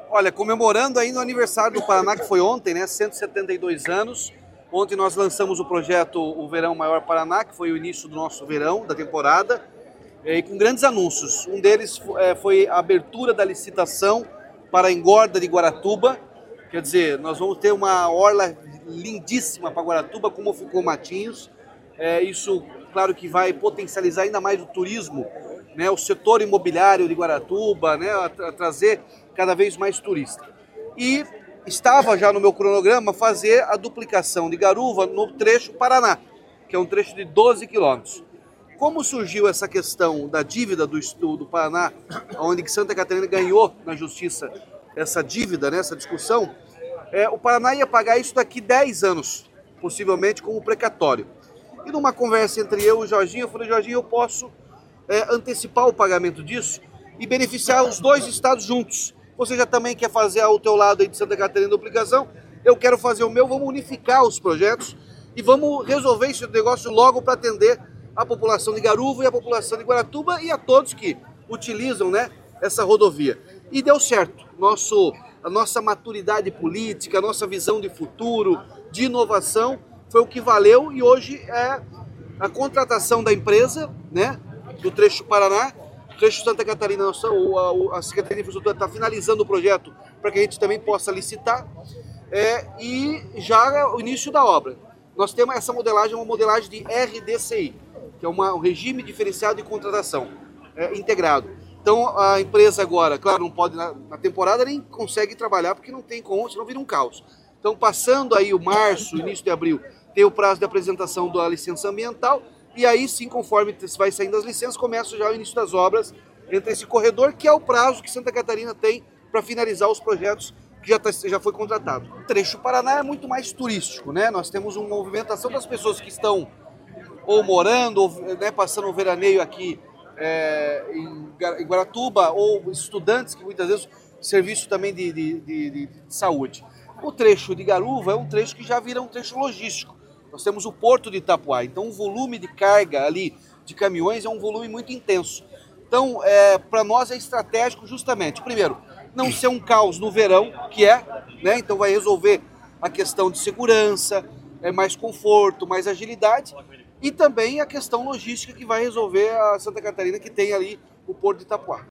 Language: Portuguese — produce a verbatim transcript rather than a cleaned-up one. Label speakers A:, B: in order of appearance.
A: Olha, comemorando ainda o aniversário do Paraná, que foi ontem, né? cento e setenta e dois anos. Ontem nós lançamos o projeto O Verão Maior Paraná, que foi o início do nosso verão, da temporada, e com grandes anúncios. Um deles foi a abertura da licitação para a engorda de Guaratuba. Quer dizer, nós vamos ter uma orla lindíssima para Guaratuba, como ficou Matinhos. É, isso, claro que vai potencializar ainda mais o turismo, né, o setor imobiliário de Guaratuba, né, a, a trazer cada vez mais turista. E estava já no meu cronograma fazer a duplicação de Garuva no trecho Paraná, que é um trecho de doze quilômetros. Como surgiu essa questão da dívida do, do Paraná, onde Santa Catarina ganhou na justiça essa dívida, né, essa discussão, é, o Paraná ia pagar isso daqui dez anos, possivelmente como precatório. E numa conversa entre eu e o Jorginho, eu falei, Jorginho, eu posso é, antecipar o pagamento disso e beneficiar os dois estados juntos. Você já também quer fazer ao teu lado aí de Santa Catarina a duplicação, eu quero fazer o meu, vamos unificar os projetos e vamos resolver esse negócio logo para atender a população de Garuva e a população de Guaratuba e a todos que utilizam, né, essa rodovia. E deu certo. Nosso, a nossa maturidade política, a nossa visão de futuro, de inovação, foi o que valeu e hoje é a contratação da empresa, né, do trecho Paraná, trecho Santa Catarina, a, a Secretaria de Infraestrutura está finalizando o projeto para que a gente também possa licitar é, e já o início da obra. Nós temos essa modelagem, uma modelagem de R D C I, que é uma, um regime diferenciado de contratação é, integrado. Então a empresa agora, claro, não pode na, na temporada nem consegue trabalhar porque não tem como, senão vira um caos. Então passando aí o março, início de abril, tem o prazo de apresentação da licença ambiental e aí sim, conforme vai saindo as licenças, começa já o início das obras entre esse corredor, que é o prazo que Santa Catarina tem para finalizar os projetos que já, tá, já foi contratado. O trecho Paraná é muito mais turístico, né? Nós temos uma movimentação das pessoas que estão ou morando, ou né, passando o veraneio aqui é, em Guaratuba, ou estudantes que muitas vezes serviço também de, de, de, de saúde. O trecho de Garuva é um trecho que já vira um trecho logístico. Nós temos o porto de Itapuá, então o volume de carga ali de caminhões é um volume muito intenso. Então, é, para nós é estratégico justamente, primeiro, não ser um caos no verão, que é, né, então vai resolver a questão de segurança, é, mais conforto, mais agilidade, e também a questão logística que vai resolver a Santa Catarina, que tem ali o porto de Itapuá.